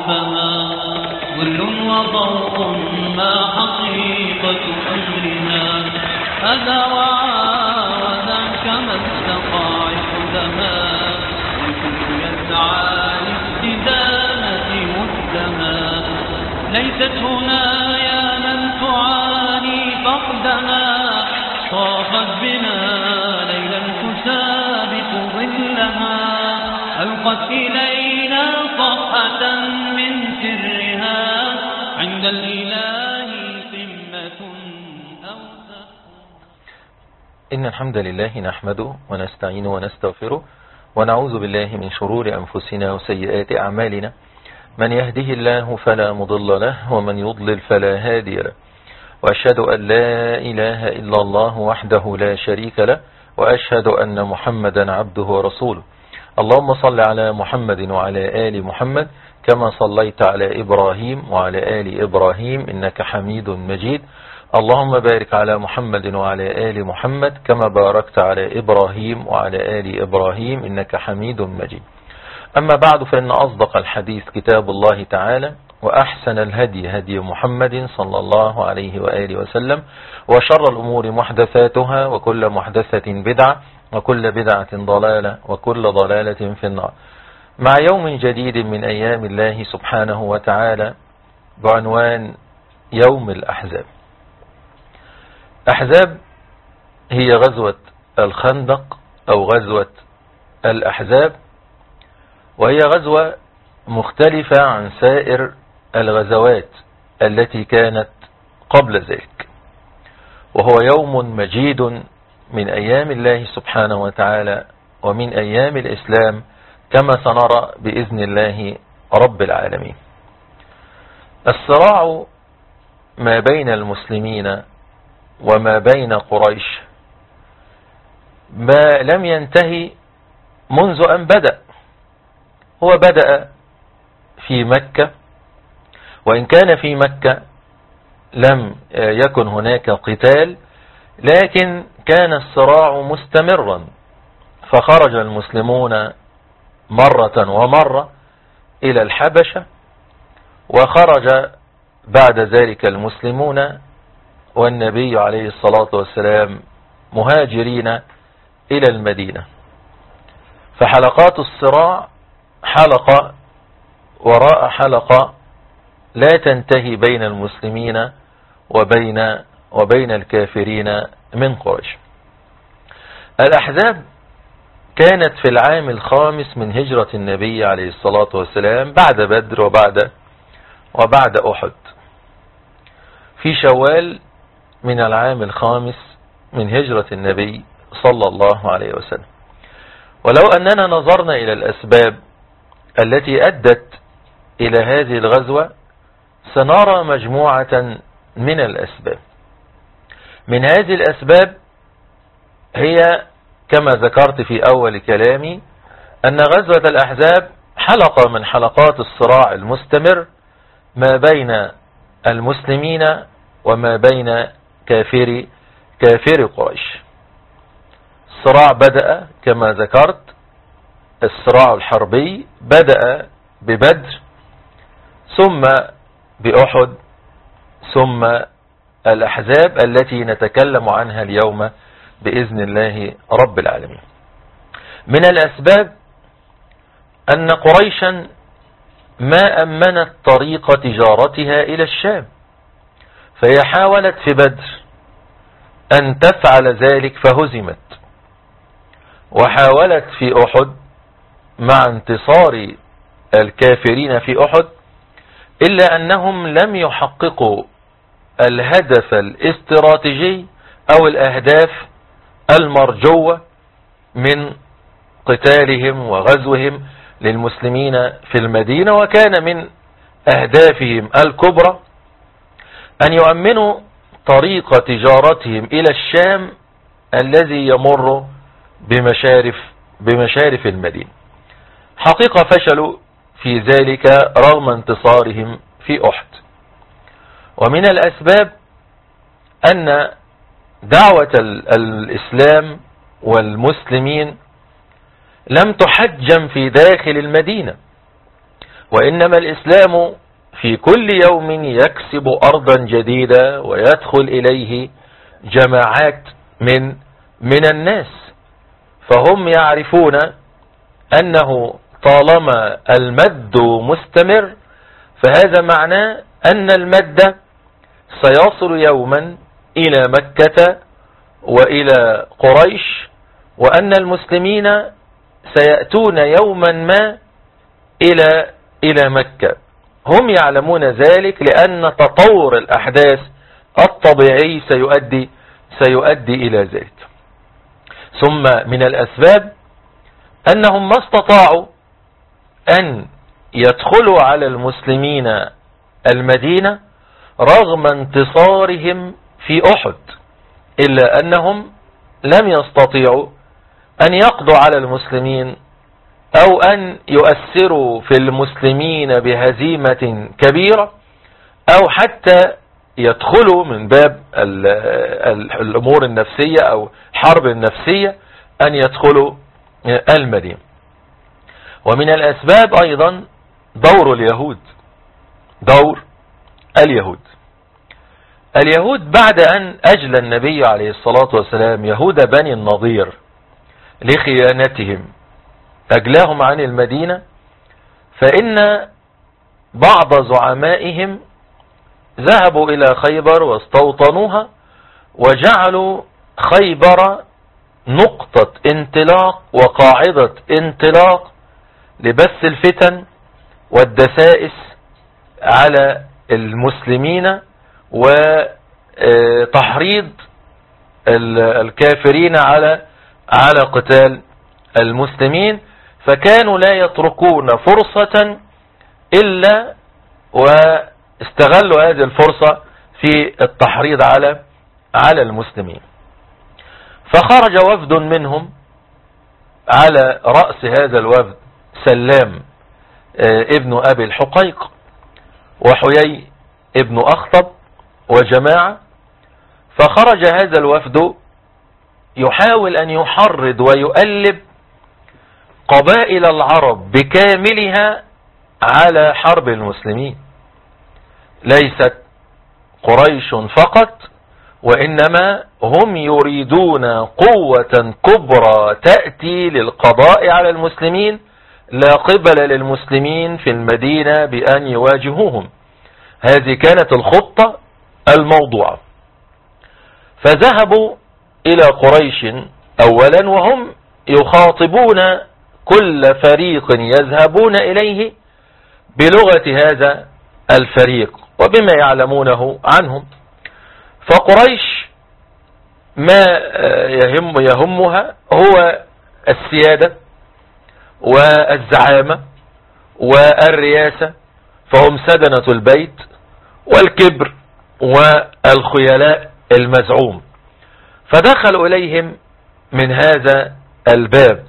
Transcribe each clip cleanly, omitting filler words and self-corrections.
ربها ظل وضوء ما حقيقة أمرها هذا وذاك ما استطاع حدها والكل يسعى لاستدامة مدها ليست هنا يا من تعاني فقدها طافت بنا ليلا تسابق ظلها ألقت إلينا صفحة من سرها عند الإله قمة أوسط. إن الحمد لله نحمده ونستعينه ونستغفره ونعوذ بالله من شرور أنفسنا وسيئات أعمالنا من يهده الله فلا مضل له ومن يضلل فلا هادي له وأشهد أن لا إله إلا الله وحده لا شريك له وأشهد أن محمدا عبده ورسوله. اللهم صل على محمد وعلى آل محمد كما صليت على إبراهيم وعلى آل إبراهيم إنك حميد مجيد. اللهم بارك على محمد وعلى آل محمد كما باركت على إبراهيم وعلى آل إبراهيم إنك حميد مجيد. أما بعد فإن أصدق الحديث كتاب الله تعالى وأحسن الهدي هدي محمد صلى الله عليه وآله وسلم وشر الأمور محدثاتها وكل محدثة بدعة وكل بدعة ضلالة وكل ضلالة في النار. مع يوم جديد من أيام الله سبحانه وتعالى بعنوان يوم الأحزاب. أحزاب هي غزوة الخندق أو غزوة الأحزاب، وهي غزوة مختلفة عن سائر الغزوات التي كانت قبل ذلك، وهو يوم مجيد من أيام الله سبحانه وتعالى ومن أيام الإسلام كما سنرى بإذن الله رب العالمين. الصراع ما بين المسلمين وما بين قريش ما لم ينتهي منذ أن بدأ. هو بدأ في مكة، وإن كان في مكة لم يكن هناك قتال، لكن كان الصراع مستمرا، فخرج المسلمون مرة ومرة إلى الحبشة، وخرج بعد ذلك المسلمون والنبي عليه الصلاة والسلام مهاجرين إلى المدينة. فحلقات الصراع حلقة وراء حلقة لا تنتهي بين المسلمين وبين الكافرين من قريش. الأحزاب كانت في العام الخامس من هجرة النبي عليه الصلاة والسلام بعد بدر وبعد أحد، في شوال من العام الخامس من هجرة النبي صلى الله عليه وسلم. ولو أننا نظرنا إلى الأسباب التي أدت إلى هذه الغزوة سنرى مجموعة من الأسباب. من هذه الأسباب هي كما ذكرت في أول كلامي أن غزوة الأحزاب حلقة من حلقات الصراع المستمر ما بين المسلمين وما بين كافر قريش. الصراع بدأ كما ذكرت، الصراع الحربي بدأ ببدر ثم بأحد ثم الأحزاب التي نتكلم عنها اليوم بإذن الله رب العالمين. من الأسباب أن قريشا ما أمنت طريق تجارتها إلى الشام، فهي حاولت في بدر أن تفعل ذلك فهزمت، وحاولت في أحد مع انتصار الكافرين في أحد، إلا أنهم لم يحققوا الهدف الاستراتيجي أو الأهداف المرجوة من قتالهم وغزوهم للمسلمين في المدينة. وكان من أهدافهم الكبرى أن يؤمنوا طريق تجارتهم إلى الشام الذي يمر بمشارف المدينة. حقيقة فشلوا في ذلك رغم انتصارهم في أحد. ومن الأسباب أن دعوة الإسلام والمسلمين لم تحجم في داخل المدينة، وإنما الإسلام في كل يوم يكسب أرضا جديدة ويدخل إليه جماعات من الناس، فهم يعرفون أنه طالما المد مستمر فهذا معناه أن المد سيصل يوما إلى مكة وإلى قريش، وأن المسلمين سيأتون يوما ما إلى مكة. هم يعلمون ذلك لأن تطور الأحداث الطبيعي سيؤدي إلى ذلك. ثم من الأسباب أنهم ما استطاعوا أن يدخلوا على المسلمين المدينة رغم انتصارهم في أحد، إلا أنهم لم يستطيعوا أن يقضوا على المسلمين أو أن يؤثروا في المسلمين بهزيمة كبيرة، أو حتى يدخلوا من باب الأمور النفسية أو حرب النفسية أن يدخلوا المدينة. ومن الأسباب أيضا دور اليهود بعد أن أجلى النبي عليه الصلاة والسلام يهود بني النضير لخيانتهم أجلاهم عن المدينة، فإن بعض زعمائهم ذهبوا إلى خيبر واستوطنوها وجعلوا خيبر نقطة انطلاق وقاعدة انطلاق لبث الفتن والدسائس على المسلمين وتحريض الكافرين على قتال المسلمين، فكانوا لا يتركون فرصة إلا واستغلوا هذه الفرصة في التحريض على المسلمين. فخرج وفد منهم على رأس هذا الوفد سلام ابن أبي الحقيق وحيي ابن أخطب وجماعة. فخرج هذا الوفد يحاول أن يحرض ويؤلب قبائل العرب بكاملها على حرب المسلمين، ليست قريش فقط، وإنما هم يريدون قوة كبرى تأتي للقضاء على المسلمين، لا قبل للمسلمين في المدينة بأن يواجهوهم. هذه كانت الخطة الموضوعة. فذهبوا إلى قريش أولا وهم يخاطبون كل فريق يذهبون إليه بلغة هذا الفريق وبما يعلمونه عنهم. فقريش ما يهمها هو السيادة والزعامة والرياسة، فهم سدنة البيت والكبر والخيلاء المزعوم. فدخلوا إليهم من هذا الباب.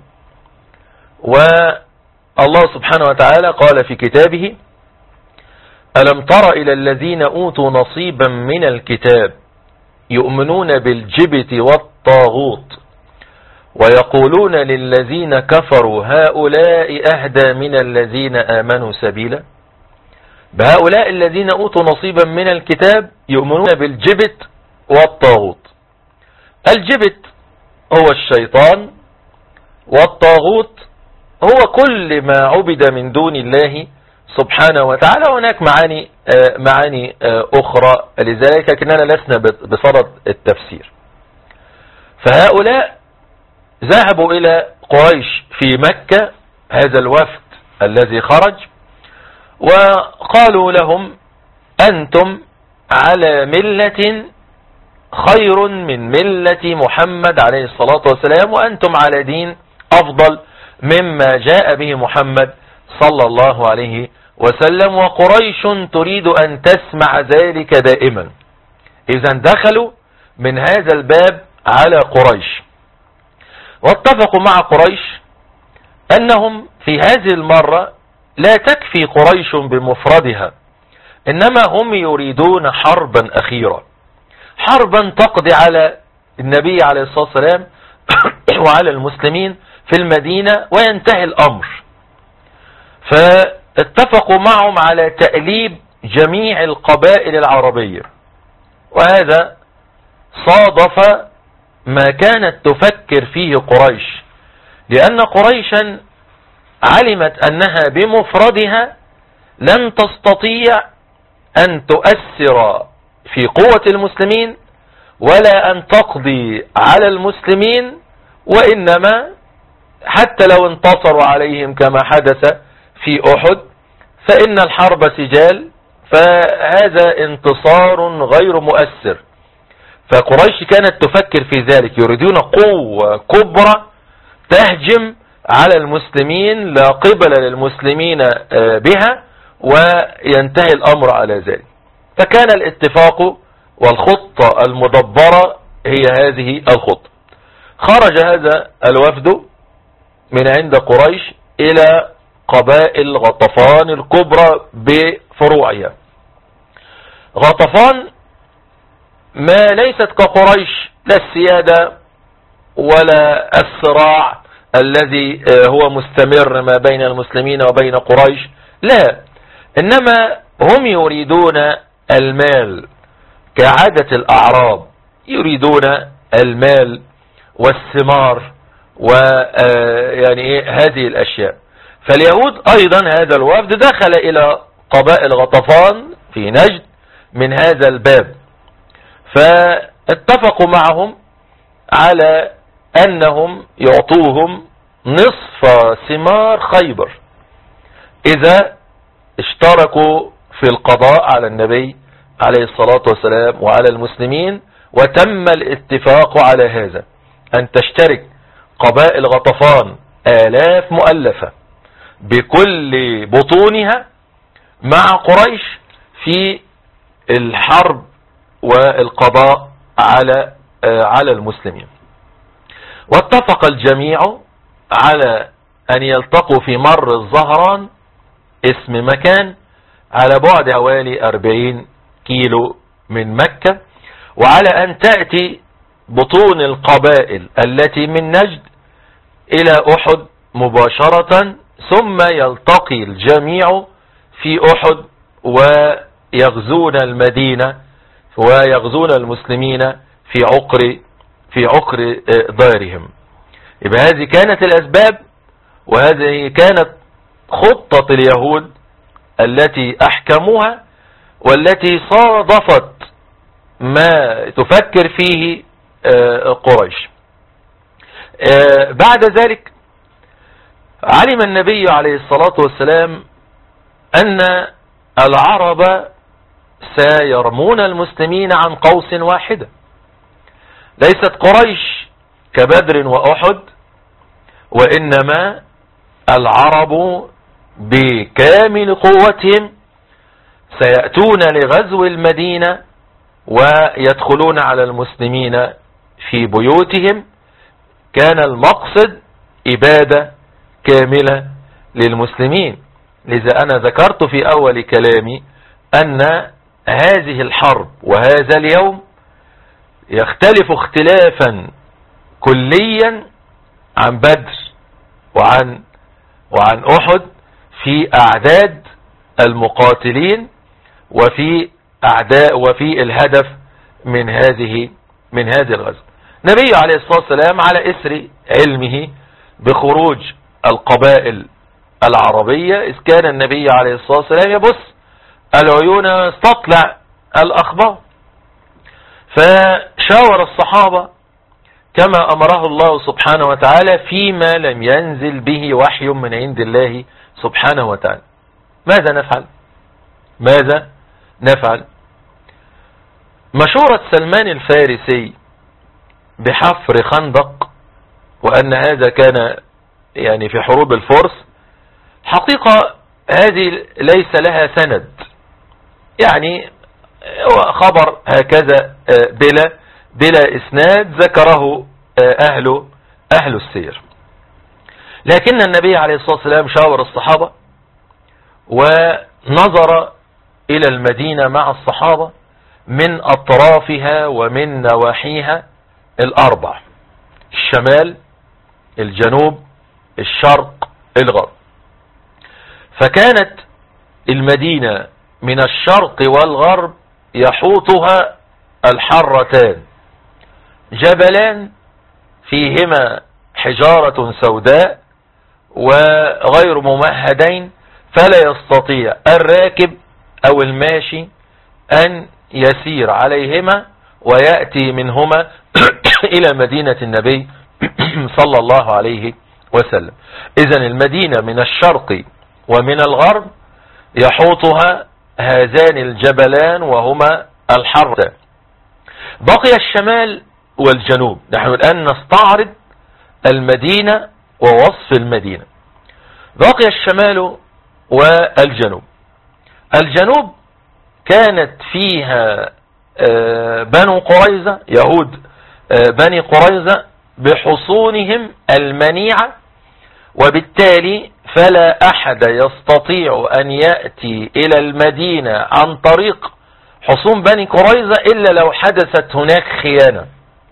والله سبحانه وتعالى قال في كتابه: ألم تر إلى الذين أوتوا نصيبا من الكتاب يؤمنون بالجبت والطاغوت ويقولون للذين كفروا هؤلاء أهدى من الذين آمنوا سبيلا. بهؤلاء الذين أوتوا نصيبا من الكتاب يؤمنون بالجبت والطاغوت. الجبت هو الشيطان، والطاغوت هو كل ما عبد من دون الله سبحانه وتعالى. هناك معاني أخرى، لذلك لكننا لسنا بصدد التفسير. فهؤلاء ذهبوا إلى قريش في مكة، هذا الوفد الذي خرج، وقالوا لهم: أنتم على ملة خير من ملة محمد عليه الصلاة والسلام، وأنتم على دين أفضل مما جاء به محمد صلى الله عليه وسلم، وقريش تريد أن تسمع ذلك دائما. إذن دخلوا من هذا الباب على قريش، واتفقوا مع قريش أنهم في هذه المرة لا تكفي قريش بمفردها، إنما هم يريدون حربا أخيرة، حربا تقضي على النبي عليه الصلاة والسلام وعلى المسلمين في المدينة وينتهي الأمر. فقال اتفقوا معهم على تأليب جميع القبائل العربية، وهذا صادف ما كانت تفكر فيه قريش، لأن قريشا علمت أنها بمفردها لن تستطيع أن تؤثر في قوة المسلمين ولا أن تقضي على المسلمين، وإنما حتى لو انتصروا عليهم كما حدث في أحد فإن الحرب سجال، فهذا انتصار غير مؤثر. فقريش كانت تفكر في ذلك، يريدون قوة كبرى تهجم على المسلمين لا قبل للمسلمين بها، وينتهي الأمر على ذلك. فكان الاتفاق والخطة المدبرة هي هذه الخطة. خرج هذا الوفد من عند قريش إلى قبائل غطفان الكبرى بفروعها. غطفان ما ليست كقريش، لا السيادة ولا الصراع الذي هو مستمر ما بين المسلمين وبين قريش، لا، إنما هم يريدون المال كعادة الأعراب، يريدون المال والثمار ويعني هذه الأشياء. فاليهود أيضا هذا الوفد دخل إلى قبائل غطفان في نجد من هذا الباب، فاتفقوا معهم على أنهم يعطوهم نصف ثمار خيبر إذا اشتركوا في القضاء على النبي عليه الصلاة والسلام وعلى المسلمين. وتم الاتفاق على هذا، أن تشترك قبائل غطفان آلاف مؤلفة بكل بطونها مع قريش في الحرب والقضاء على المسلمين. واتفق الجميع على أن يلتقوا في مر الزهران، اسم مكان على بعد حوالي 40 كيلو من مكة، وعلى أن تأتي بطون القبائل التي من نجد إلى أحد مباشرة، ثم يلتقي الجميع في أحد ويغزون المدينة ويغزون المسلمين في عقر دارهم. يبقى هذه كانت الأسباب، وهذه كانت خطة اليهود التي أحكموها والتي صادفت ما تفكر فيه قريش. بعد ذلك علم النبي عليه الصلاة والسلام أن العرب سيرمون المسلمين عن قوس واحدة، ليست قريش كبدر وأحد، وإنما العرب بكامل قوتهم سيأتون لغزو المدينة ويدخلون على المسلمين في بيوتهم. كان المقصد إبادة كاملة للمسلمين. لذا أنا ذكرت في أول كلامي أن هذه الحرب وهذا اليوم يختلف اختلافا كليا عن بدر وعن أحد في أعداد المقاتلين وفي الهدف من هذه الغزو. النبي عليه الصلاة والسلام على إثر علمه بخروج القبائل العربية، إذ كان النبي عليه الصلاة والسلام يبث العيون ويستطلع الأخبار، فشاور الصحابة كما أمره الله سبحانه وتعالى فيما لم ينزل به وحي من عند الله سبحانه وتعالى. ماذا نفعل؟ مشورة سلمان الفارسي بحفر خندق، وأن هذا كان يعني في حروب الفرس، حقيقة هذه ليس لها سند، يعني هو خبر هكذا بلا إسناد ذكره أهل السير. لكن النبي عليه الصلاة والسلام شاور الصحابة ونظر إلى المدينة مع الصحابة من أطرافها ومن نواحيها الأربع: الشمال، الجنوب، الشرق، الغرب. فكانت المدينة من الشرق والغرب يحوطها الحرتان، جبلان فيهما حجارة سوداء وغير ممهدين، فلا يستطيع الراكب أو الماشي أن يسير عليهما ويأتي منهما إلى مدينة النبي صلى الله عليه وسلم. إذن المدينة من الشرق ومن الغرب يحوطها هذان الجبلان وهما الحرتان. بقي الشمال والجنوب. نحن الآن نستعرض المدينة ووصف المدينة. بقي الشمال والجنوب. الجنوب كانت فيها بنو قريظة، يهود بني قريظة بحصونهم المنيعة، وبالتالي فلا أحد يستطيع أن يأتي إلى المدينة عن طريق حصون بني قريظة إلا لو حدثت هناك خيانة.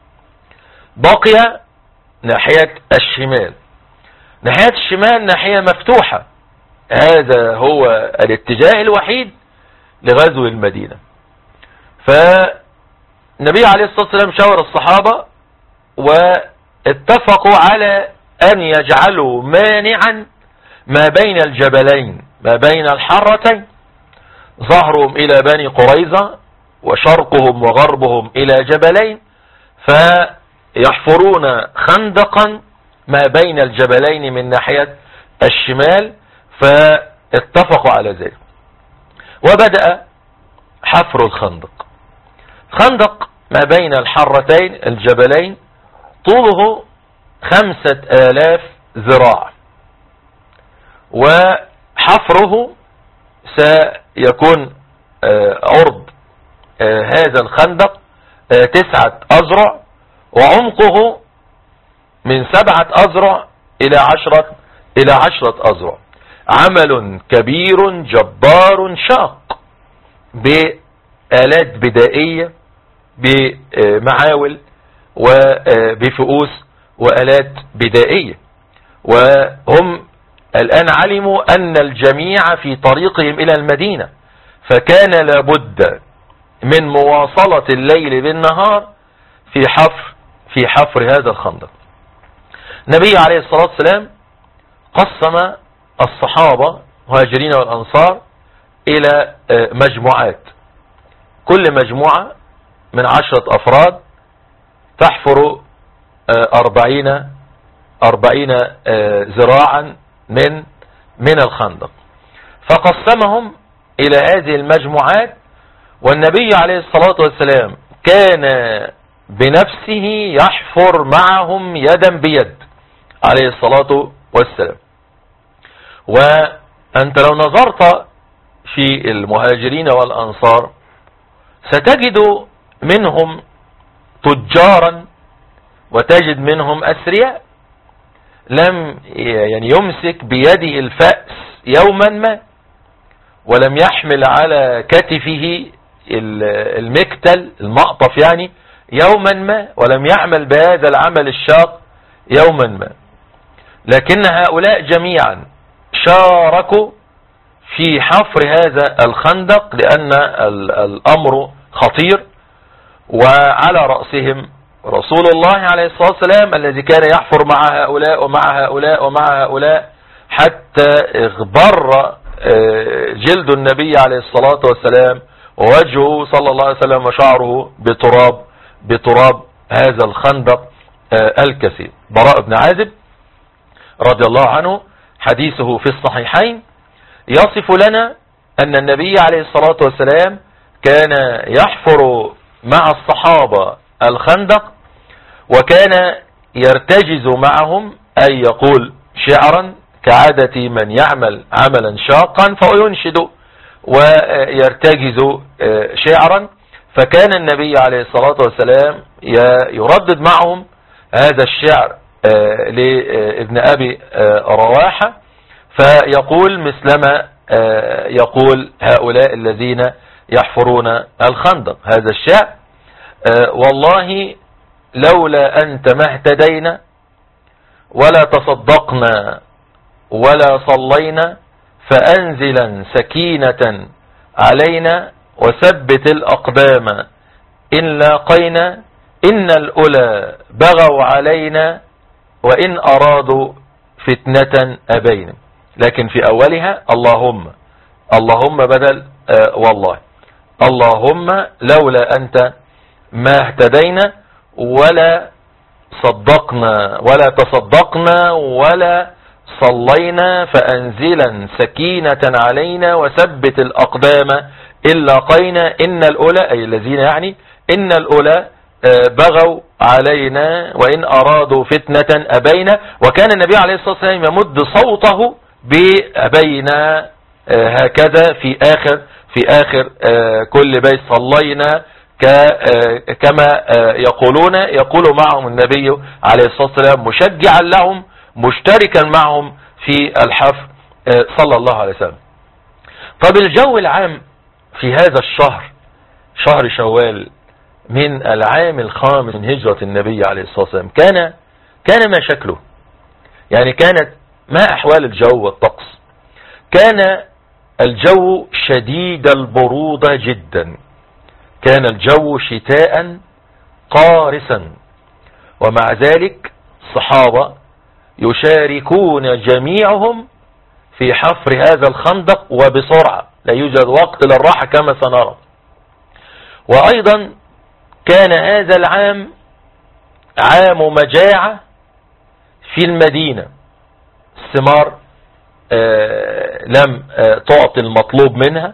بقي ناحية الشمال. ناحية الشمال ناحية مفتوحة، هذا هو الاتجاه الوحيد لغزو المدينة. فالنبي عليه الصلاة والسلام شاور الصحابة واتفقوا على أن يجعلوا مانعا ما بين الجبلين، ما بين الحرتين، ظهرهم إلى بني قريظة وشرقهم وغربهم إلى جبلين، فيحفرون خندقا ما بين الجبلين من ناحية الشمال، فاتفقوا على ذلك. وبدأ حفر الخندق. خندق ما بين الحرتين الجبلين طوله 5000 ذراع، وحفره سيكون عرض هذا الخندق 9 أذرع، وعمقه من 7 أذرع إلى 10 أذرع. عمل كبير جبار شاق بآلات بدائية، بمعاول وبفؤوس وآلات بدائية. وهم الآن علموا أن الجميع في طريقهم إلى المدينة، فكان لابد من مواصلة الليل بالنهار في حفر هذا الخندق. النبي عليه الصلاة والسلام قسم الصحابة مهاجرين والأنصار إلى مجموعات، كل مجموعة من 10 أفراد تحفر 40 ذراعا من الخندق. فقسمهم إلى هذه المجموعات، والنبي عليه الصلاة والسلام كان بنفسه يحفر معهم يدا بيد عليه الصلاة والسلام. وأنت لو نظرت في المهاجرين والأنصار ستجد منهم تجارا وتجد منهم أثرياء، لم يمسك بيده الفأس يوما ما، ولم يحمل على كتفه المكتل المقطف يوما ما، ولم يعمل بهذا العمل الشاق يوما ما. لكن هؤلاء جميعا شاركوا في حفر هذا الخندق لأن الأمر خطير، وعلى رأسهم رسول الله عليه الصلاة والسلام الذي كان يحفر مع هؤلاء ومع هؤلاء ومع هؤلاء حتى اغبر جلد النبي عليه الصلاة والسلام ووجهه صلى الله عليه وسلم وشعره بتراب هذا الخندق الكثير. براء بن عازب رضي الله عنه حديثه في الصحيحين يصف لنا أن النبي عليه الصلاة والسلام كان يحفر مع الصحابة الخندق، وكان يرتجز معهم، أي يقول شعرا كعادة من يعمل عملا شاقا فينشد ويرتجز شعرا. فكان النبي عليه الصلاة والسلام يردد معهم هذا الشعر لابن أبي رواحة، فيقول مثلما يقول هؤلاء الذين يحفرون الخندق هذا الشعر: والله لولا أنت ما اهتدينا ولا تصدقنا ولا صلينا، فأنزلا سكينة علينا وثبت الأقدام إن لاقينا إن الأولى بغوا علينا وإن أرادوا فتنة أبينا. لكن في أولها اللهم بدل والله، اللهم لولا أنت ما اهتدينا ولا صدقنا ولا تصدقنا ولا صلينا، فأنزلا سكينة علينا وثبت الأقدام إن لاقينا إن الأولى، أي الذين يعني إن الأولى بغوا علينا وإن أرادوا فتنة أبينا. وكان النبي عليه الصلاة والسلام يمد صوته بأبينا هكذا في آخر كل بيت صلينا، كما يقول معهم النبي عليه الصلاة والسلام مشجعا لهم مشتركا معهم في الحفل صلى الله عليه وسلم. طب الجو العام في هذا الشهر، شهر شوال من العام الخامس من هجرة النبي عليه الصلاة والسلام، كان ما شكله؟ يعني كانت ما أحوال الجو والطقس؟ كان الجو شديد البرودة جدا، كان الجو شتاء قارسا، ومع ذلك الصحابة يشاركون جميعهم في حفر هذا الخندق وبسرعة، لا يوجد وقت للراحة كما سنرى. وأيضا كان هذا العام عام مجاعة في المدينة، الثمار لم تعطي المطلوب منها،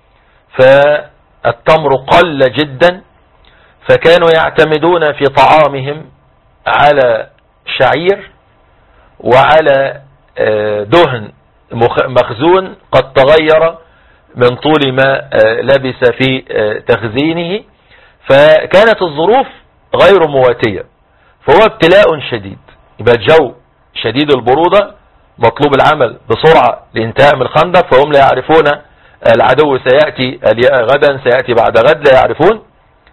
فالتمر قل جدا، فكانوا يعتمدون في طعامهم على شعير وعلى دهن مخزون قد تغير من طول ما لبس في تخزينه، فكانت الظروف غير مواتية، فهو ابتلاء شديد. يبقى الجو شديد البرودة، مطلوب العمل بسرعة لانتهاء من الخندق، فهم لا يعرفون العدو سيأتي غدا، سيأتي بعد غد، لا يعرفون،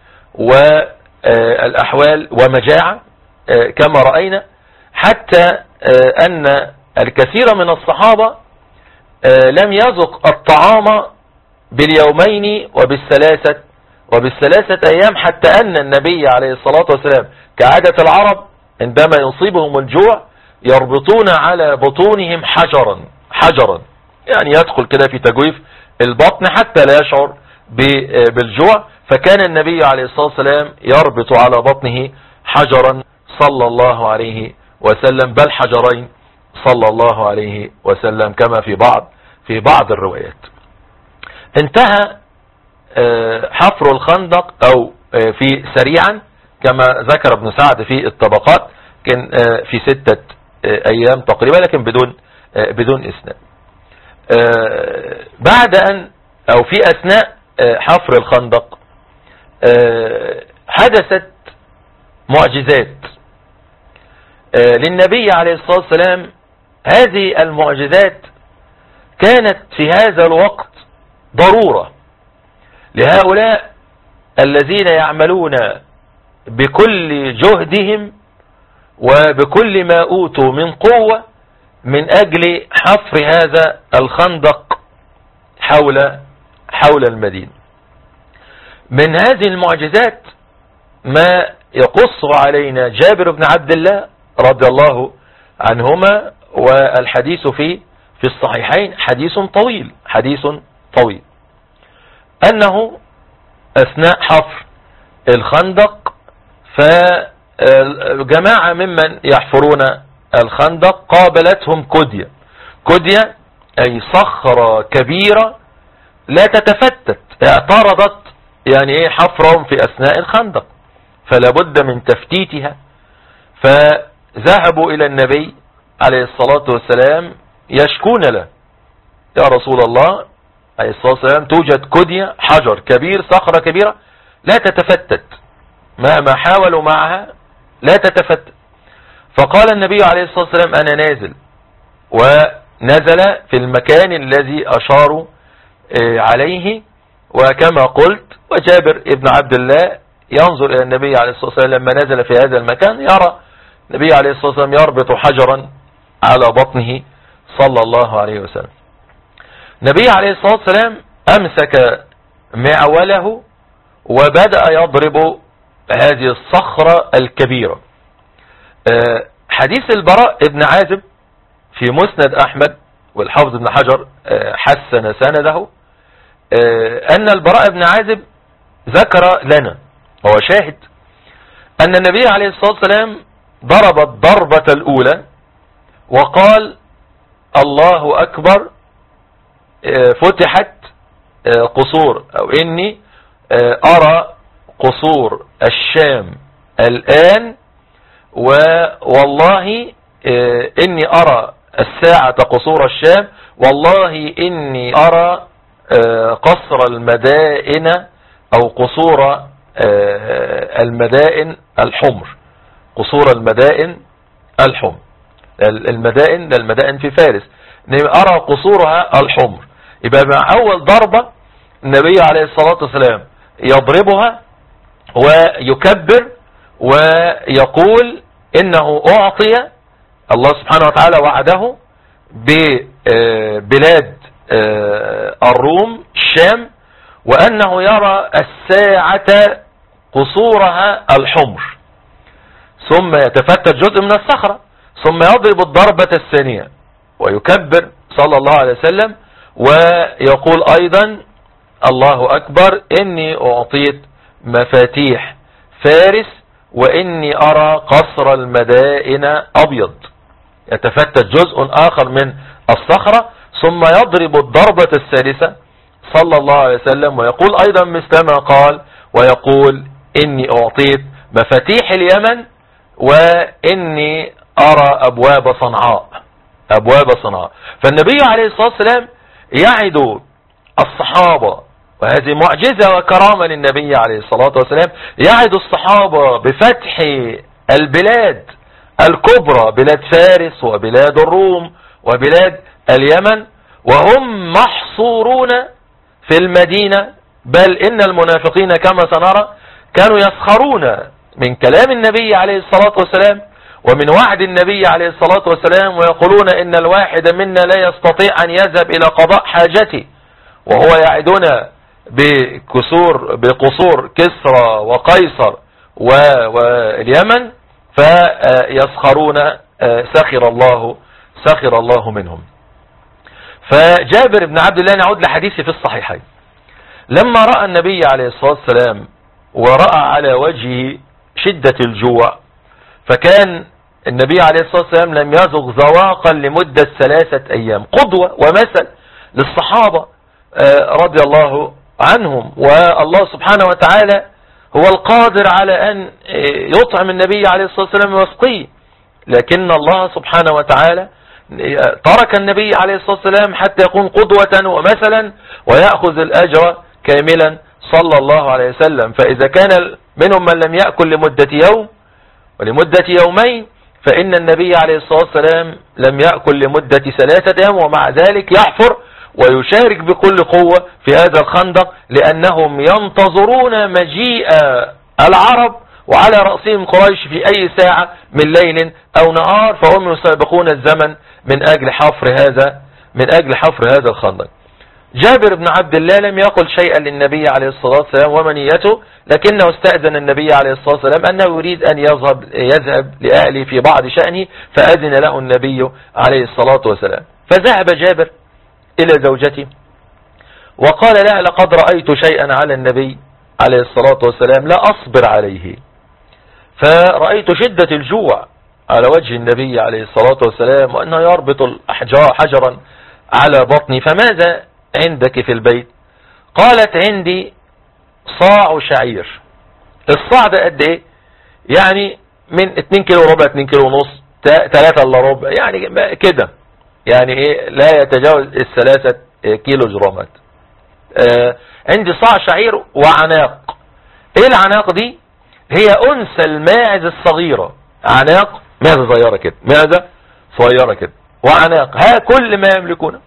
والأحوال ومجاعة كما رأينا، حتى أن الكثير من الصحابة لم يذق الطعام باليومين وبالثلاثة أيام، حتى أن النبي عليه الصلاة والسلام كعادة العرب عندما يصيبهم الجوع يربطون على بطونهم حجرا، يعني يدخل كده في تجويف البطن حتى لا يشعر بالجوع، فكان النبي عليه الصلاة والسلام يربط على بطنه حجرا صلى الله عليه وسلم، بل حجرين صلى الله عليه وسلم كما في بعض الروايات. انتهى حفر الخندق أو في سريعا كما ذكر ابن سعد في الطبقات، كان في 6 أيام تقريبا، لكن بدون إسناد. بعد أن أو في أثناء حفر الخندق حدثت معجزات للنبي عليه الصلاة والسلام. هذه المعجزات كانت في هذا الوقت ضرورة لهؤلاء الذين يعملون بكل جهدهم وبكل ما أوتوا من قوة من أجل حفر هذا الخندق حول المدينة. من هذه المعجزات ما يقص علينا جابر بن عبد الله رضي الله عنهما، والحديث في الصحيحين حديث طويل أنه أثناء حفر الخندق فجماعة ممن يحفرون الخندق قابلتهم كدية أي صخرة كبيرة لا تتفتت، اعترضت يعني ايه حفرهم في أثناء الخندق، فلا بد من تفتيتها. فذهبوا إلى النبي عليه الصلاة والسلام يشكون له: يا رسول الله عليه الصلاة والسلام، توجد كدية حجر كبير، صخرة كبيرة لا تتفتت، مهما حاولوا معها لا تتفتت. فقال النبي عليه الصلاة والسلام: أنا نازل، ونزل في المكان الذي أشاروا عليه. وكما قلت، وجابر ابن عبد الله ينظر إلى النبي عليه الصلاة والسلام لما نزل في هذا المكان، يرى النبي عليه الصلاة والسلام يربط حجرا على بطنه صلى الله عليه وسلم. النبي عليه الصلاة والسلام أمسك معوله وبدأ يضرب هذه الصخرة الكبيرة. حديث البراء ابن عازب في مسند أحمد، والحافظ ابن حجر حسن سنده، أن البراء ابن عازب ذكر لنا، هو شاهد، أن النبي عليه الصلاة والسلام ضرب الضربة الأولى وقال الله أكبر، فتحت قصور، أو إني أرى قصور الشام الآن، والله إني أرى الساعة قصور الشام، والله إني أرى قصر المدائن أو قصور المدائن الحمر، قصور المدائن الحمر. المدائن ده المدائن في فارس، أرى قصورها الحمر. يبقى مع أول ضربة النبي عليه الصلاة والسلام يضربها ويكبر ويقول إنه أعطي، الله سبحانه وتعالى وعده ببلاد الروم الشام، وأنه يرى الساعة قصورها الحمر. ثم يتفتت جزء من الصخرة، ثم يضرب الضربة الثانية ويكبر صلى الله عليه وسلم ويقول أيضا الله أكبر، إني أعطيت مفاتيح فارس، وإني أرى قصر المدائن أبيض. يتفتت جزء آخر من الصخرة، ثم يضرب الضربة الثالثة صلى الله عليه وسلم ويقول أيضا مثل ما قال، ويقول إني أعطيت مفاتيح اليمن، وإني أرى أبواب صنعاء، أبواب صنعاء. فالنبي عليه الصلاة والسلام يعد الصحابة، وهذه معجزة وكرامة للنبي عليه الصلاة والسلام، يعد الصحابة بفتح البلاد الكبرى، بلاد فارس وبلاد الروم وبلاد اليمن، وهم محصورون في المدينة. بل إن المنافقين كما سنرى كانوا يسخرون من كلام النبي عليه الصلاة والسلام ومن وعد النبي عليه الصلاة والسلام، ويقولون إن الواحد منا لا يستطيع أن يذهب إلى قضاء حاجته، وهو يعدنا بقصور كسرى وقيصر واليمن، فيسخرون، سخر الله منهم. فجابر بن عبد الله، نعود لحديثه في الصحيحين، لما رأى النبي عليه الصلاة والسلام ورأى على وجهه شدة الجوع، فكان النبي عليه الصلاة والسلام لم يذق ذواقا لمدة 3 أيام، قدوة ومثل للصحابة رضي الله عنهم. والله سبحانه وتعالى هو القادر على أن يطعم النبي عليه الصلاة والسلام ويسقيه، لكن الله سبحانه وتعالى ترك النبي عليه الصلاة والسلام حتى يكون قدوة ومثلا ويأخذ الأجر كاملا صلى الله عليه وسلم. فإذا كان منهم من لم يأكل لمدة يوم ولمدة يومين، فإن النبي عليه الصلاة والسلام لم يأكل لمدة 3 أيام، ومع ذلك يحفر ويشارك بكل قوة في هذا الخندق، لأنهم ينتظرون مجيء العرب وعلى رأسهم قريش في أي ساعة من ليل أو نهار، فهم يسابقون الزمن من أجل حفر هذا الخندق. جابر بن عبد الله لم يقل شيئا للنبي عليه الصلاة والسلام ومنيته، لكنه استأذن النبي عليه الصلاة والسلام أنه يريد أن يذهب لأهله في بعض شأنه، فأذن له النبي عليه الصلاة والسلام. فذهب جابر إلى زوجته وقال لها لقد رأيت شيئا على النبي عليه الصلاة والسلام لا أصبر عليه، فرأيت شدة الجوع على وجه النبي عليه الصلاة والسلام، وأنه يربط الأحجار حجرا على بطني، فماذا عندك في البيت؟ قالت عندي صاع شعير. الصاع ده قد ايه؟ يعني من 2 كيلو ربع، 2 كيلو ونص، 3 الا ربع، يعني كده، يعني ايه، لا يتجاوز 3 كيلو جرامات. عندي صاع شعير وعناق. ايه العناق دي؟ هي انثى الماعز الصغيرة، عناق، معزة صغيرة كده، معزة صغيرة كده وعناق، ها كل ما يملكونه.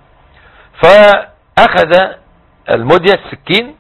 فأخذ المدية السكين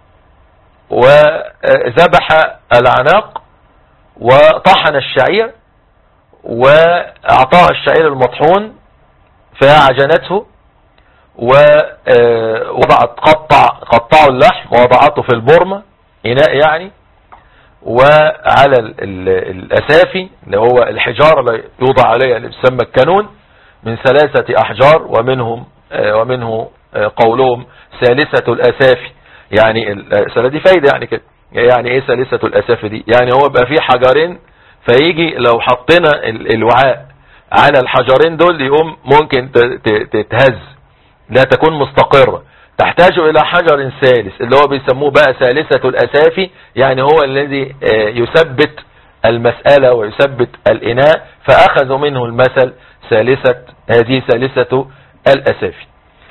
وذبح العناق وطحن الشعير وأعطاه الشعير المطحون فعجنته، ووضعت قطعوا اللحم ووضعته في البرمة، إناء يعني، وعلى الأسافي اللي هو الحجارة اللي يوضع عليها اللي بيسمى الكانون من 3 أحجار، ومنه قولهم ثالثة الأسافي. يعني دي فايدة يعني كده. يعني ايه ثالثة الأسافي دي؟ يعني هو بقى فيه حجرين، فيجي لو حطينا الوعاء على الحجرين دول يقوم ممكن تتهز، لا تكون مستقرة، تحتاج إلى حجر ثالث اللي هو بيسموه بقى ثالثة الأسافي، يعني هو الذي يثبت المسألة ويثبت الإناء، فأخذوا منه المثل هذه ثالثة الأسافي.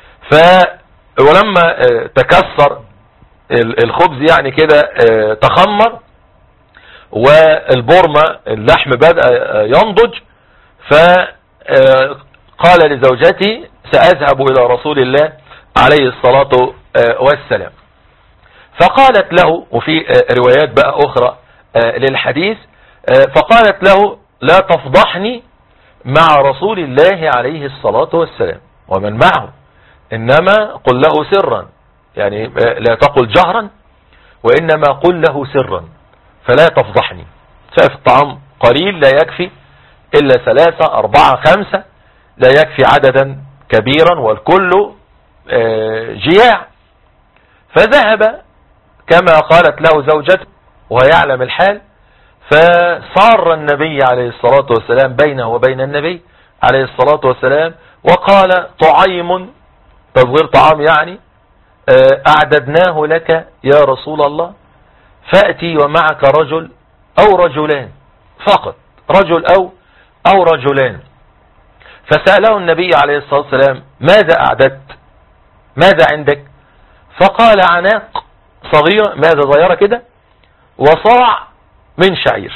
ولما تكسر الخبز يعني كده تخمر، والبرمة اللحم بدأ ينضج، فقال لزوجته سأذهب إلى رسول الله عليه الصلاة والسلام. فقالت له، وفي روايات بقى أخرى للحديث، فقالت له لا تفضحني مع رسول الله عليه الصلاة والسلام ومن معه، إنما قل له سرا، يعني لا تقل جهرا، وإنما قل له سرا فلا تفضحني. شايف الطعام قليل لا يكفي إلا 3 4 5، لا يكفي عددا كبيرا والكل جياع. فذهب كما قالت له زوجته وهو يعلم الحال، فصار النبي عليه الصلاة والسلام بينه وبين النبي عليه الصلاة والسلام، وقال طعيم، تصغير طعام يعني، أعددناه لك يا رسول الله، فأتي ومعك رجل أو رجلان فقط، رجل أو رجلان. فسأله النبي عليه الصلاة والسلام ماذا أعددت، ماذا عندك؟ فقال عناق صغيرة، ماذا صغيرة كده، وصاع من شعير.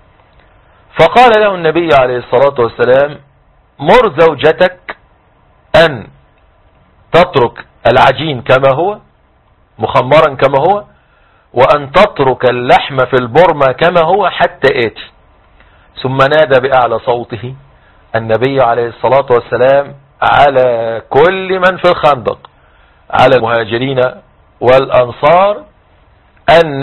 فقال له النبي عليه الصلاة والسلام مر زوجتك أن تترك العجين كما هو مخمرا كما هو، وأن تترك اللحم في البرمة كما هو حتى آتي. ثم نادى بأعلى صوته النبي عليه الصلاة والسلام على كل من في الخندق، على المهاجرين والأنصار، أن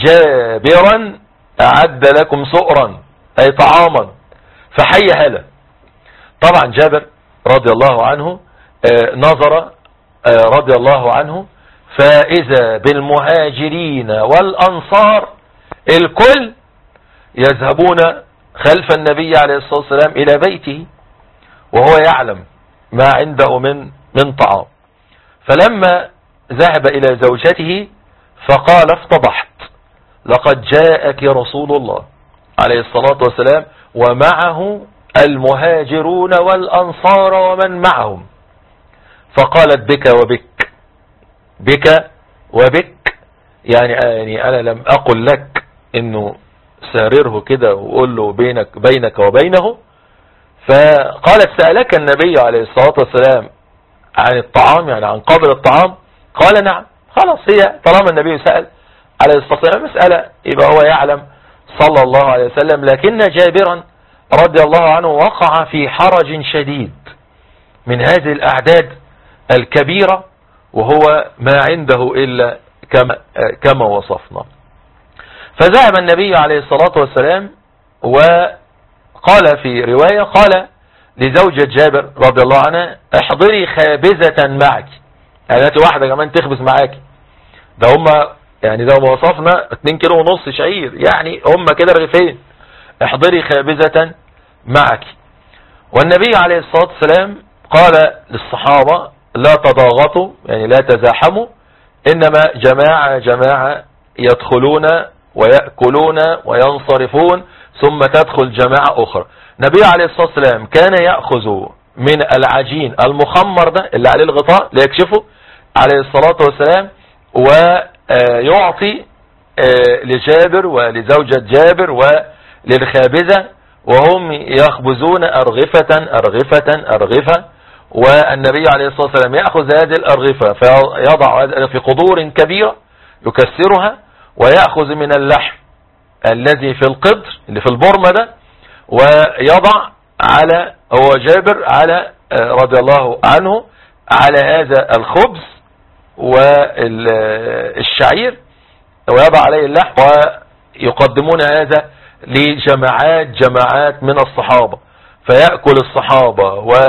جابرا أعد لكم سؤرا أي طعاما فحي هلا. طبعا جابر رضي الله عنه نظر رضي الله عنه، فإذا بالمهاجرين والأنصار الكل يذهبون خلف النبي عليه الصلاة والسلام إلى بيته، وهو يعلم ما عنده من طعام. فلما ذهب إلى زوجته فقال افتضحت، لقد جاءك رسول الله عليه الصلاة والسلام ومعه المهاجرون والأنصار ومن معهم. فقالت بك وبك، بك وبك، يعني أنا لم أقل لك إنه سارره كده وقول له بينك وبينه. فقالت سألك النبي عليه الصلاة والسلام عن الطعام، يعني عن قبل الطعام؟ قال نعم. خلاص، هي طالما النبي سأل عليه الصلاة والسلام مسألة يبقى هو يعلم صلى الله عليه وسلم. لكن جابرا رضي الله عنه وقع في حرج شديد من هذه الأعداد الكبيرة، وهو ما عنده إلا كما وصفنا. فذهب النبي عليه الصلاة والسلام وقال في رواية، قال لزوجة جابر رضي الله عنها احضري خابزة معك، يعني هاتي واحدة كمان تخبز معاك. ده هم يعني ده ما وصفنا 2 كيلو ونص شعير، يعني هم كده رغيفين. احضري خابزة معك. والنبي عليه الصلاة والسلام قال للصحابة لا تضاغطوا، يعني لا تزاحموا، إنما جماعة يدخلون ويأكلون وينصرفون ثم تدخل جماعة أخرى. النبي عليه الصلاة والسلام كان يأخذ من العجين المخمر ده اللي عليه الغطاء ليكشفه عليه الصلاة والسلام، ويعطي لجابر ولزوجة جابر وللخابزة، وهم يخبزون أرغفة. والنبي عليه الصلاة والسلام يأخذ هذه الأرغفة فيضع في قدور كبيرة يكسرها، ويأخذ من اللحم الذي في القدر اللي في البرمة ده ويضع على، هو جابر على رضي الله عنه، على هذا الخبز والشعير ويضع عليه اللحم، ويقدمون هذا جماعات من الصحابة، فيأكل الصحابة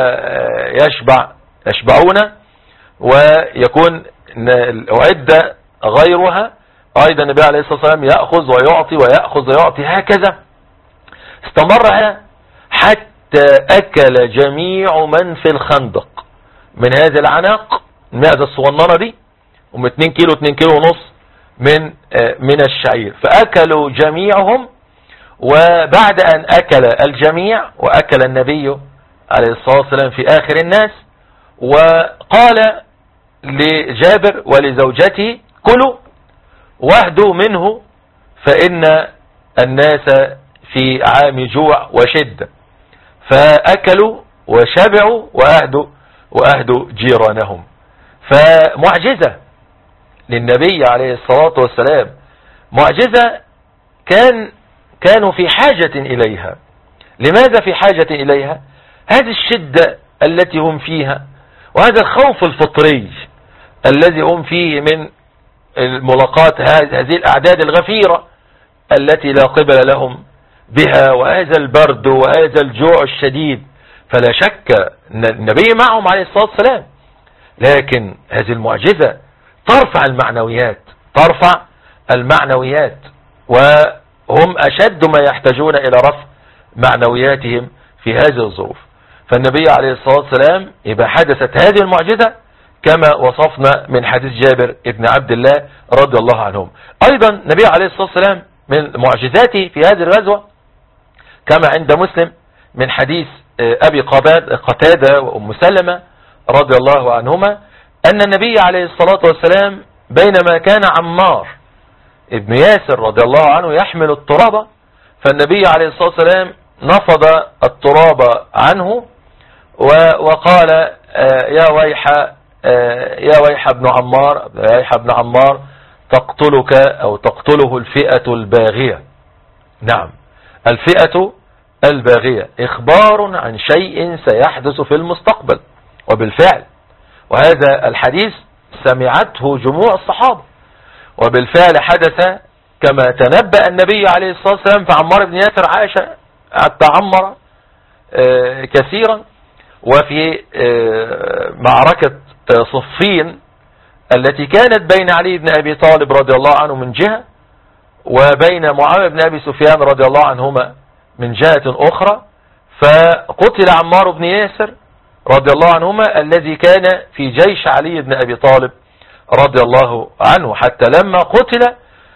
يشبعون، ويكون أعد غيرها. أيضا النبي عليه الصلاة والسلام يأخذ ويعطي ويأخذ ويعطي، هكذا استمر حتى أكل جميع من في الخندق من هذه العناق، المعزة الصغننة دي، 2 كيلو 2 كيلو ونص من الشعير، فأكلوا جميعهم. وبعد أن أكل الجميع، وأكل النبي عليه الصلاة والسلام في آخر الناس، وقال لجابر ولزوجته: كلوا واهدوا منه، فإن الناس في عام جوع وشدة. فأكلوا وشبعوا وأهدوا جيرانهم. فمعجزة للنبي عليه الصلاة والسلام، معجزة كانوا في حاجة إليها. لماذا في حاجة إليها؟ هذه الشدة التي هم فيها، وهذا الخوف الفطري الذي هم فيه من ملاقاة هذه الأعداد الغفيرة التي لا قبل لهم بها، وهذا البرد وهذا الجوع الشديد. فلا شك أن النبي معهم عليه الصلاة والسلام، لكن هذه المعجزة ترفع المعنويات، وهم أشد ما يحتاجون إلى رفع معنوياتهم في هذه الظروف. فالنبي عليه الصلاة والسلام إذا حدثت هذه المعجزة كما وصفنا من حديث جابر ابن عبد الله رضي الله عنهم. أيضا النبي عليه الصلاة والسلام من معجزاته في هذه الغزوة كما عند مسلم من حديث أبي قتادة وأم سلمة رضي الله عنهما، أن النبي عليه الصلاة والسلام بينما كان عمار ابن ياسر رضي الله عنه يحمل التراب، فالنبي عليه الصلاة والسلام نفض التراب عنه وقال: يا ويح ابن عمار، يا ويح ابن عمار، تقتلك أو تقتله الفئة الباغية. نعم، الفئة الباغية إخبار عن شيء سيحدث في المستقبل، وبالفعل، وهذا الحديث سمعته جموع الصحابة، وبالفعل حدث كما تنبأ النبي عليه الصلاة والسلام. فعمار بن ياسر عاش حتى عمر كثيرا، وفي معركة صفين التي كانت بين علي بن أبي طالب رضي الله عنه من جهة، وبين معاوية بن أبي سفيان رضي الله عنهما من جهة أخرى، فقتل عمار بن ياسر رضي الله عنهما الذي كان في جيش علي بن أبي طالب رضي الله عنه، حتى لما قتل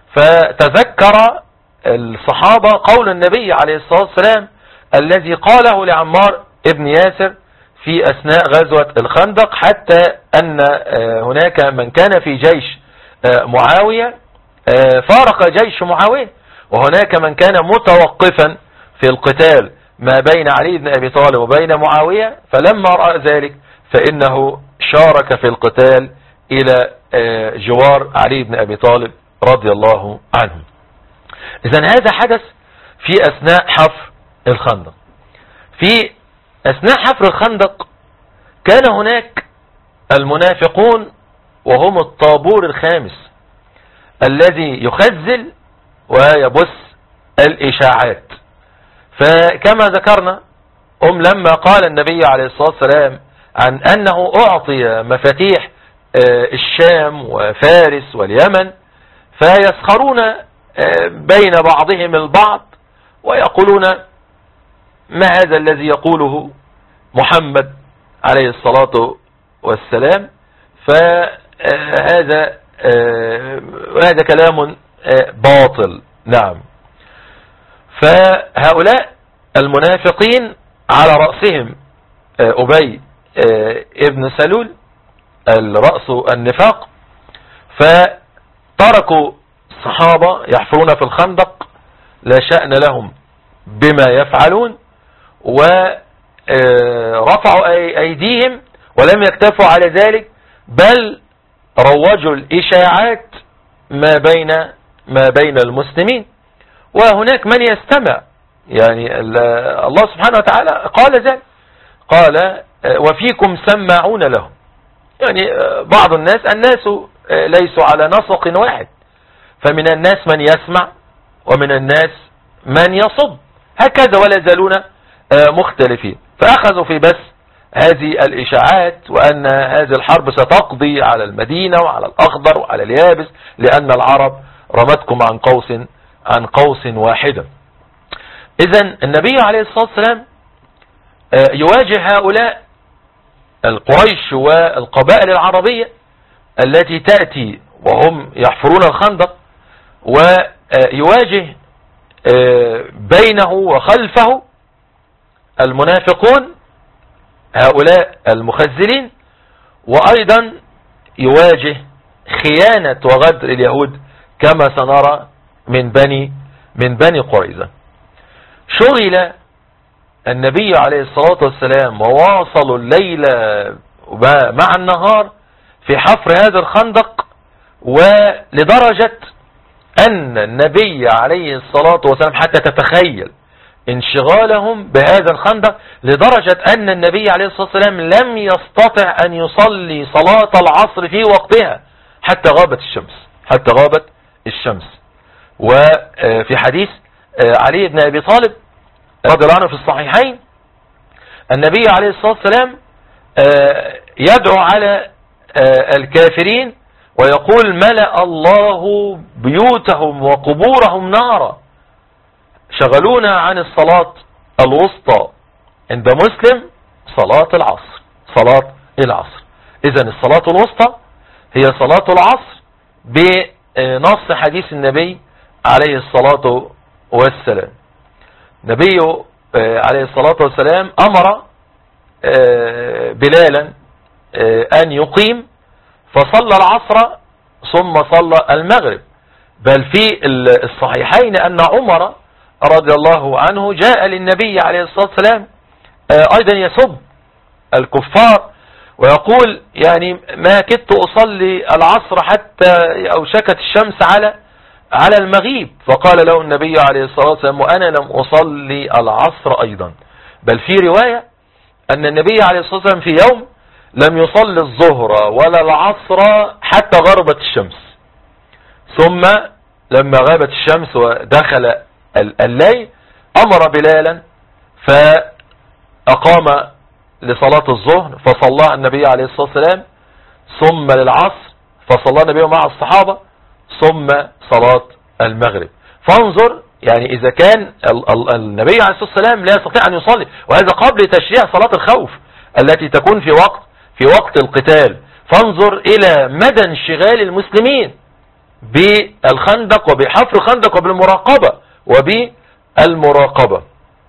فتذكر الصحابة قول النبي عليه الصلاة والسلام الذي قاله لعمار ابن ياسر في أثناء غزوة الخندق، حتى أن هناك من كان في جيش معاوية فارق جيش معاوية، وهناك من كان متوقفا في القتال ما بين علي بن أبي طالب وبين معاوية، فلما رأى ذلك فإنه شارك في القتال إلى جوار علي بن أبي طالب رضي الله عنه. إذن هذا حدث في أثناء حفر الخندق. في أثناء حفر الخندق كان هناك المنافقون، وهم الطابور الخامس الذي يخزل ويبث الإشاعات. فكما ذكرنا لما قال النبي عليه الصلاة والسلام عن أنه أعطي مفاتيح الشام وفارس واليمن، فيسخرون بين بعضهم البعض ويقولون: ما هذا الذي يقوله محمد عليه الصلاة والسلام؟ فهذا كلام باطل. نعم. فهؤلاء المنافقين على رأسهم أبي ابن سلول الرأس النفاق، فتركوا الصحابة يحفرون في الخندق لا شأن لهم بما يفعلون، ورفعوا أيديهم ولم يكتفوا على ذلك، بل روجوا الإشاعات ما بين المسلمين. وهناك من يستمع، يعني الله سبحانه وتعالى قال ذلك، قال: وفيكم سماعون لهم. يعني بعض الناس ليسوا على نسق واحد، فمن الناس من يسمع ومن الناس من يصد، هكذا ولا يزالون مختلفين. فأخذوا في بس هذه الإشاعات وأن هذه الحرب ستقضي على المدينة وعلى الأخضر وعلى اليابس، لأن العرب رمتكم عن قوس واحدة. إذن النبي عليه الصلاة والسلام يواجه هؤلاء القريش والقبائل العربية التي تأتي وهم يحفرون الخندق، ويواجه بينه وخلفه المنافقون هؤلاء المخزلين، وأيضا يواجه خيانة وغدر اليهود كما سنرى من بني قريظة. شغل النبي عليه الصلاة والسلام وواصلوا الليل مع النهار في حفر هذا الخندق، ولدرجة أن النبي عليه الصلاة والسلام حتى تتخيل انشغالهم بهذا الخندق، لدرجة أن النبي عليه الصلاة والسلام لم يستطع أن يصلي صلاة العصر في وقتها حتى غابت الشمس. وفي حديث علي بن أبي طالب رضي الله عنه في الصحيحين، النبي عليه الصلاة والسلام يدعو على الكافرين ويقول: ملأ الله بيوتهم وقبورهم نارا. شغلونا عن الصلاة الوسطى عند مسلم صلاة العصر. إذن الصلاة الوسطى هي صلاة العصر بنص حديث النبي عليه الصلاة والسلام. النبي عليه الصلاة والسلام أمر بلالا أن يقيم، فصلى العصر ثم صلى المغرب. بل في الصحيحين أن عمر رضي الله عنه جاء للنبي عليه الصلاة والسلام أيضا يسب الكفار ويقول: يعني ما كدت أصلي العصر حتى أوشكت الشمس على المغيب. فقال له النبي عليه الصلاة والسلام: وأنا لم أصلي العصر أيضا. بل في رواية أن النبي عليه الصلاة والسلام في يوم لم يصلي الظهر ولا العصر حتى غربت الشمس، ثم لما غابت الشمس ودخل الليل أمر بلالا فأقام لصلاة الظهر فصلى النبي عليه الصلاة والسلام، ثم للعصر فصلى النبي مع الصحابة، ثم صلاة المغرب. فانظر يعني إذا كان النبي عليه الصلاة والسلام لا يستطيع أن يصلي، وهذا قبل تشريع صلاة الخوف التي تكون في وقت القتال، فانظر إلى مدى انشغال المسلمين بالخندق وبحفر الخندق وبالمراقبة.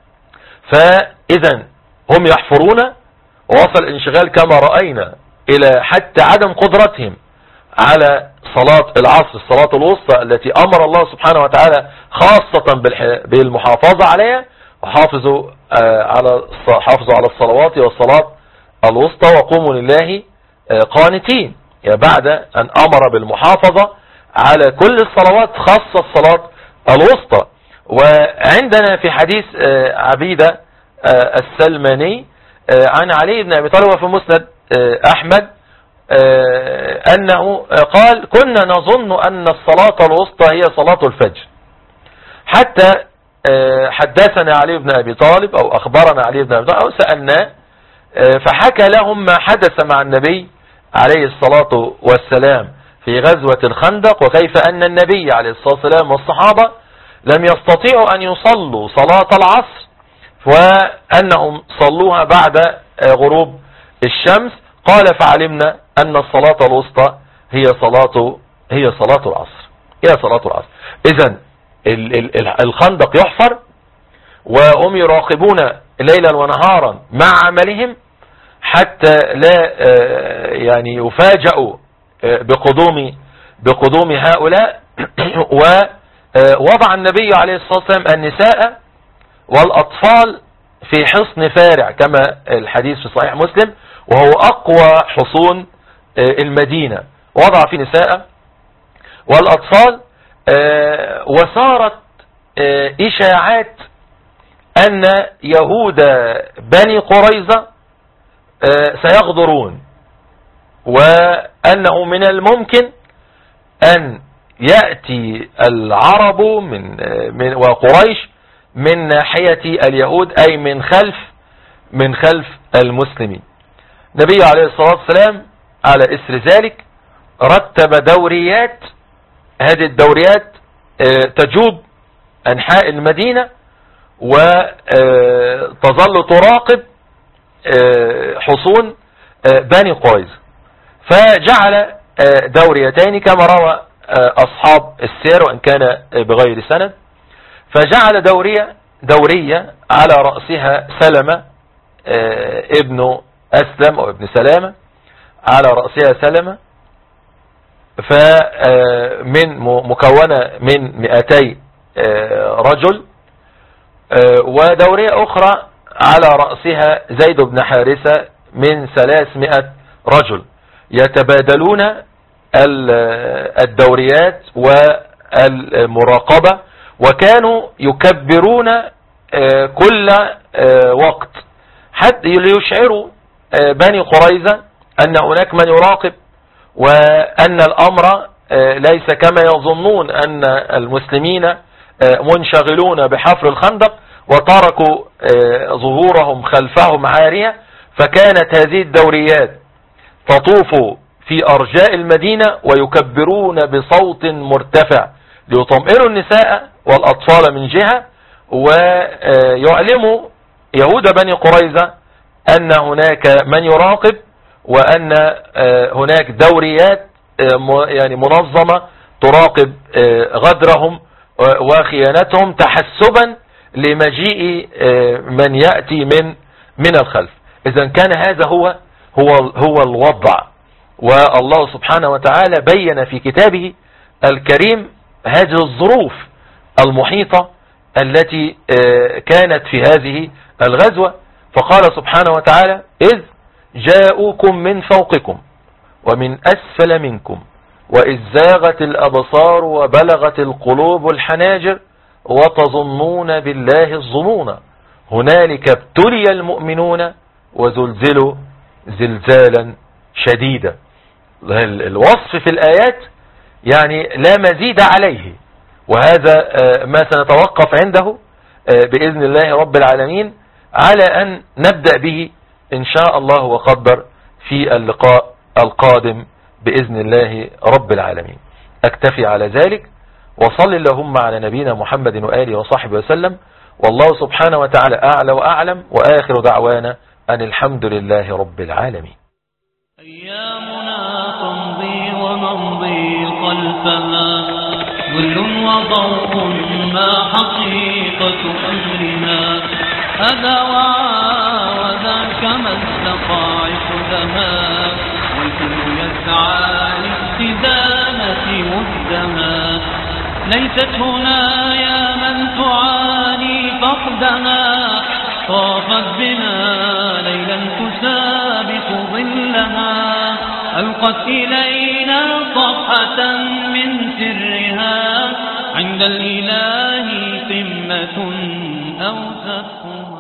فإذا هم يحفرون، ووصل الانشغال كما رأينا إلى حتى عدم قدرتهم على صلاة العصر الصلاة الوسطى التي أمر الله سبحانه وتعالى خاصة بالمحافظة عليها، وحافظوا على الصلوات والصلاة الوسطى وقوموا لله قانتين، يعني بعد أن أمر بالمحافظة على كل الصلوات خاصة الصلاة الوسطى. وعندنا في حديث عبيدة السلماني عن علي بن أبي طالب وفي مسند أحمد أنه قال: كنا نظن أن الصلاة الوسطى هي صلاة الفجر، حتى حدثنا علي بن أبي طالب أو أخبرنا علي بن أبي طالب أو سألناه فحكى لهم ما حدث مع النبي عليه الصلاة والسلام في غزوة الخندق، وكيف أن النبي عليه الصلاة والسلام والصحابة لم يستطيعوا أن يصلوا صلاة العصر، وأنهم صلوها بعد غروب الشمس. قال: فعلمنا أن الصلاة الوسطى هي صلاة العصر. إذن الخندق يحفر وهم يراقبون ليلا ونهارا مع عملهم حتى لا يعني يفاجئوا بقدوم هؤلاء. ووضع النبي عليه الصلاة والسلام النساء والأطفال في حصن فارع كما الحديث في صحيح مسلم، وهو أقوى حصون المدينة، وضع فيه نساء والأطفال. وصارت إشاعات أن يهود بني قريظة سيغدرون، وأنه من الممكن أن يأتي العرب وقريش من ناحية اليهود، أي من خلف المسلمين. النبي عليه الصلاة والسلام على إثر ذلك رتب دوريات، هذه الدوريات تجوب أنحاء المدينة وتظل تراقب حصون بني قريظة، فجعل دوريتين كما روى أصحاب السير وإن كان بغير سند، فجعل دورية على رأسها سلمة ابن أسلم أو ابن سلامة، على رأسها سلمة، مكونة من 200 رجل، ودورية أخرى على رأسها زيد بن حارثة من 300 رجل، يتبادلون الدوريات والمراقبة، وكانوا يكبرون كل وقت حتى ليشعروا بني قريظة أن هناك من يراقب، وأن الأمر ليس كما يظنون أن المسلمين منشغلون بحفر الخندق وتركوا ظهورهم خلفهم عارية. فكانت هذه الدوريات تطوف في أرجاء المدينة ويكبرون بصوت مرتفع ليطمئنوا النساء والأطفال من جهة، ويعلموا يهود بني قريظة أن هناك من يراقب، وأن هناك دوريات يعني منظمة تراقب غدرهم وخيانتهم تحسبا لمجيء من يأتي من الخلف. إذا كان هذا هو الوضع، والله سبحانه وتعالى بين في كتابه الكريم هذه الظروف المحيطة التي كانت في هذه الغزوة، فقال سبحانه وتعالى: إذ جاءوكم من فوقكم ومن أسفل منكم وإذ زاغت الأبصار وبلغت القلوب الحناجر وتظنون بالله الظنون هنالك ابتلي المؤمنون وزلزلوا زلزالا شديدا. الوصف في الآيات يعني لا مزيد عليه، وهذا ما سنتوقف عنده بإذن الله رب العالمين على أن نبدأ به إن شاء الله وقدر في اللقاء القادم بإذن الله رب العالمين. أكتفي على ذلك، وصل اللهم على نبينا محمد وآله وصحبه وسلم، والله سبحانه وتعالى أعلى وأعلم، وآخر دعوانا أن الحمد لله رب العالمين. أيامنا تمضي ونمضي خلفها، ظل وضوء ما حقيقة أمرنا، هذا وذاك ما استطاع خذها، والكل يسعى لاستدامة مهدها، ليست هنا يا من تعاني فقدها، طافت بنا ليلا تسابق ظلها، ألقت إلينا صفحة من سرها، عند الإله قمة أوسطها.